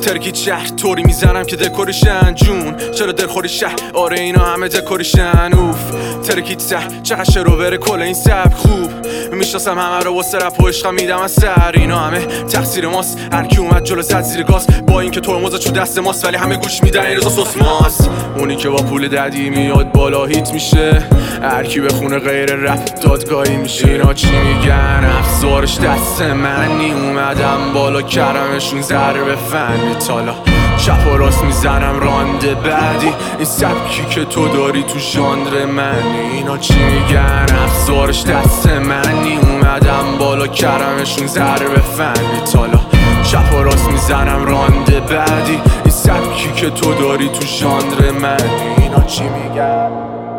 ترکی شهر طوری میزنم که دکوریشن جون چرا دلخوری شهر آره اینا همه دکوریشن اوف ترکیت سر چقدر شروع بره کل این سبک خوب میشناسم همه رو واسه رپ و عشقم میدم از سر اینا همه تقصیر ماست هر کی اومد جلو زد زیر گاز با اینکه ترمز چو دست ماست ولی همه گوش میدن این رضا سوسماست اونی که با پول ددی میاد بالا هیت میشه هر کی بخونه غیر رپ دادگاهی میشه اینا چی میگن افزارش دست منی اومدم بالا کردمشون ضربه فنی تالا چپ و راست میزنم رانده بعدی این سبکی که تو داری تو ژانر منی اینا چی میگن افزارش دست منی اومدم بالا کردمشون ضربه فنی تالا چپ و راست میزنم رانده بعدی این سبکی که تو داری تو ژانر منی اینا چی میگن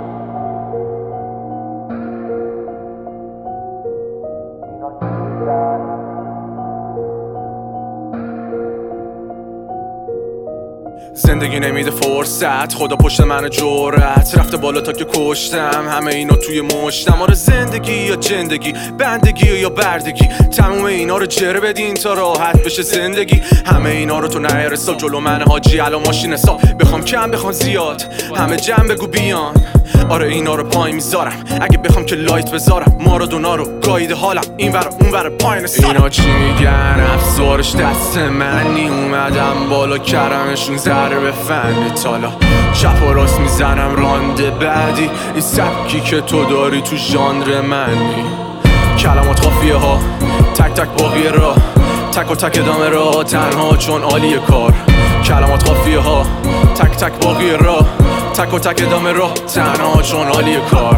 زندگی نمیده فرصت خدا پشت من جرأت رفته بالا تا که کشتم همه اینا توی مشتم آره زندگی یا جندگی بندگی یا بردگی تموم اینا رو جره بدین تا راحت بشه زندگی همه اینا رو تو نرسال جلو من حاجی الان ماشین حساب بخوام کم بخوام زیاد همه جمع بگو بیان آره اینا رو پای میذارم اگه بخوام که لایت بذارم مارادونا رو گاییده حالم این ور اون ور پایین سارم اینا چی میگن افزارش دست منی اومدم بالا کردمشون ضربه فنی تالا چپ و راست میزنم رانده بعدی این سبکی که تو داری تو ژانر منی کلمات قافیه ها تک تک باقی راه تک و تک ادامه راه تنها چون عالیه کار کلمات قافیه ها تک تک باقی راه تک و تک ادامه راه تنها چون عالیه کار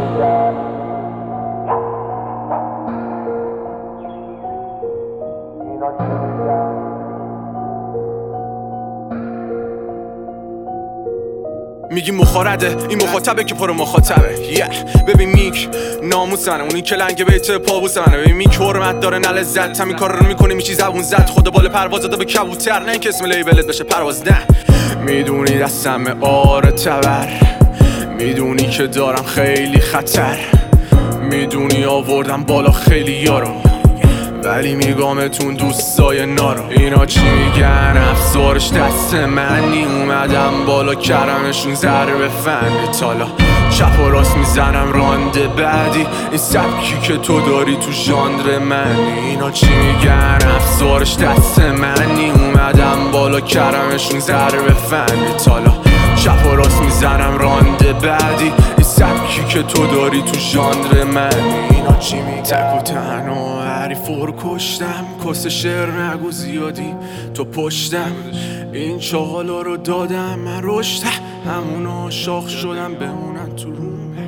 میگی مخارده این مخاطبه که پر مخاطبه ببین میک ناموسنه اونی که لنگ بیت پابوسنه ببین میک حرمت داره نه لذت همین کار رو میکنی میشی زبون زد خدا بال پرواز داده به کبوتر نه اینکه اسم لیبلت بشه پرواز نه میدونی دستم آره تبر میدونی که دارم خیلی خطر میدونی آوردم بالا خیلی یارو ولی میگامتون دوستای نارو اینا چی میگن افزارش دست منی اومدم بالا کردمشون ضربه فنی تالا چپ و راست میزنم رانده بعدی این سبکی که تو داری تو ژانر منی اینا چی میگن افزارش دست منی اومدم بالا کردمشون ضربه فنی تالا چپ و راست میزنم رانده بعدی این سبکی که تو داری تو ژانر منی اینا چی میگن تک و تنها حریفو رو کشتم کس شعر نگو زیادی تو پشتم این چاقالا رو دادم من رشد همونا شاخ شدم بمونن تو روم